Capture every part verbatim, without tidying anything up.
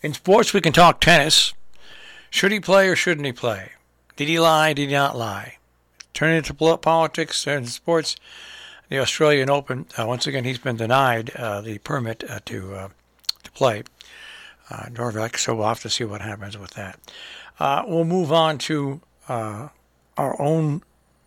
In sports, we can talk tennis. Should he play or shouldn't he play? Did he lie? Did he not lie? Turn it into politics and sports. The Australian Open, uh, once again, he's been denied uh, the permit uh, to uh, to play. Uh, Novak, so we'll have to see what happens with that. Uh, we'll move on to uh, our own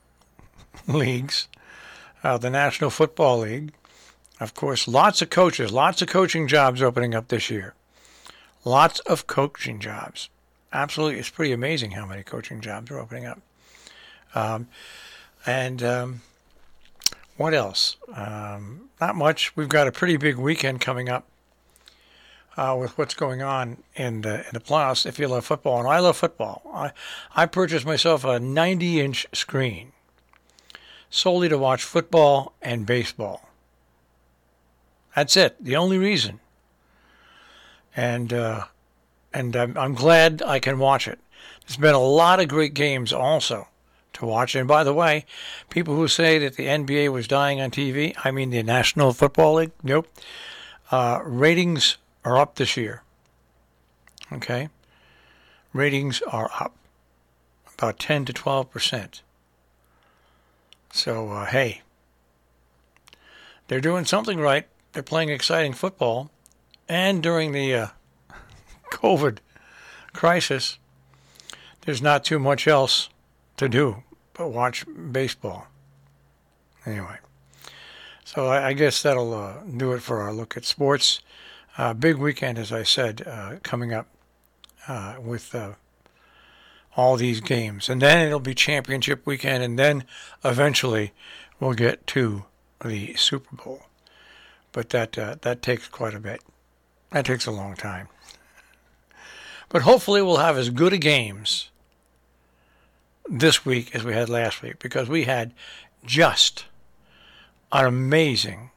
leagues, uh, the National Football League. Of course, lots of coaches, lots of coaching jobs opening up this year. Lots of coaching jobs. Absolutely, it's pretty amazing how many coaching jobs are opening up. Um, and um, what else? Um, not much. We've got a pretty big weekend coming up uh, with what's going on in the, in the playoffs. If you love football, and I love football, I, I purchased myself a ninety-inch screen solely to watch football and baseball. That's it. The only reason. And uh, and I'm, I'm glad I can watch it. There's been a lot of great games also to watch. And by the way, people who say that the N B A was dying on T V, I mean the National Football League, nope. Uh, ratings are up this year. Okay? Ratings are up about ten to twelve percent. So, uh, hey, they're doing something right. They're playing exciting football. And during the uh, COVID crisis, there's not too much else to do but watch baseball. Anyway, so I, I guess that'll uh, do it for our look at sports. Uh, big weekend, as I said, uh, coming up uh, with uh, all these games. And then it'll be championship weekend, and then eventually we'll get to the Super Bowl. But that uh, that takes quite a bit. That takes a long time. But hopefully we'll have as good a games this week as we had last week, because we had just an amazing,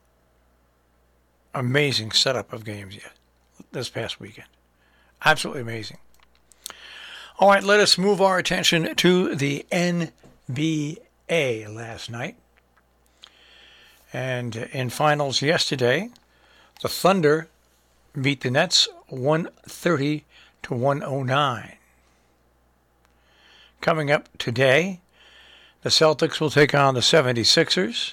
amazing setup of games yet this past weekend. Absolutely amazing. All right, let us move our attention to the N B A last night. And in finals yesterday, the Thunder beat the Nets one thirty to one oh nine. Coming up today, the Celtics will take on the seventy-sixers,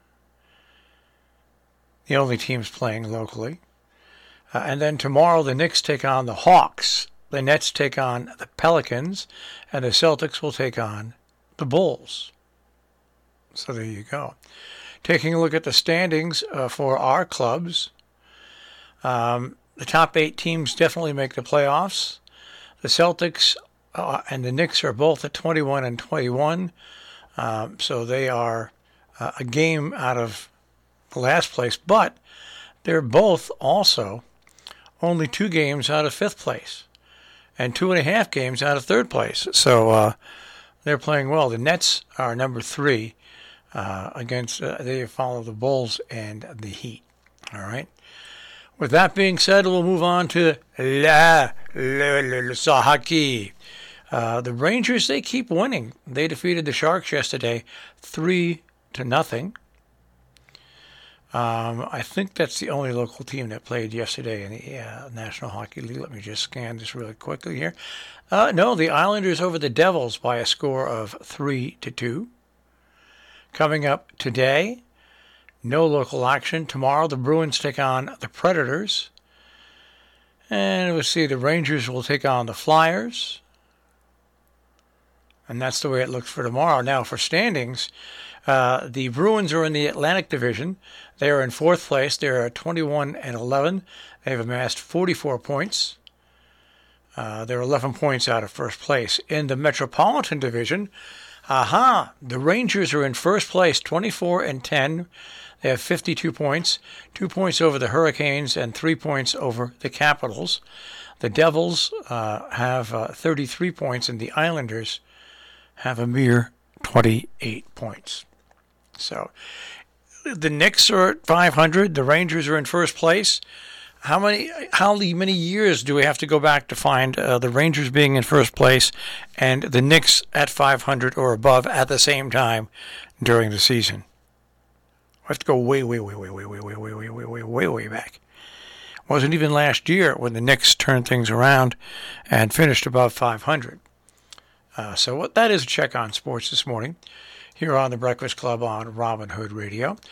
the only teams playing locally. Uh, and then tomorrow, the Knicks take on the Hawks. The Nets take on the Pelicans, and the Celtics will take on the Bulls. So there you go. Taking a look at the standings uh, for our clubs, um, the top eight teams definitely make the playoffs. The Celtics uh, and the Knicks are both at twenty-one and twenty-one, um, so they are uh, a game out of the last place, but they're both also only two games out of fifth place and two and a half games out of third place. So uh, they're playing well. The Nets are number three. Uh, against, uh, they follow the Bulls and the Heat. All right. With that being said, we'll move on to La, La, La, La Hockey. Uh, the Rangers, they keep winning. They defeated the Sharks yesterday, three to nothing. Um, I think that's the only local team that played yesterday in the uh, National Hockey League. Let me just scan this really quickly here. Uh, no, the Islanders over the Devils by a score of three to two. Coming up today, no local action. Tomorrow, the Bruins take on the Predators. And we'll see the Rangers will take on the Flyers. And that's the way it looks for tomorrow. Now, for standings, uh, the Bruins are in the Atlantic Division. They are in fourth place. They are twenty-one and eleven. They have amassed forty-four points. Uh, they're eleven points out of first place. In the Metropolitan Division, aha, the Rangers are in first place, twenty-four and ten. They have fifty-two points, two points over the Hurricanes and three points over the Capitals. The Devils uh, have uh, thirty-three points, and the Islanders have a mere twenty-eight points. So the Knicks are at five hundred. The Rangers are in first place. How many how many years do we have to go back to find uh, the Rangers being in first place and the Knicks at five hundred or above at the same time during the season? We have to go way, way, way, way, way, way, way, way, way, way, way, way, way back. Wasn't even last year when the Knicks turned things around and finished above five hundred. Uh, so what that is a check on sports this morning here on the Breakfast Club on Robin Hood Radio.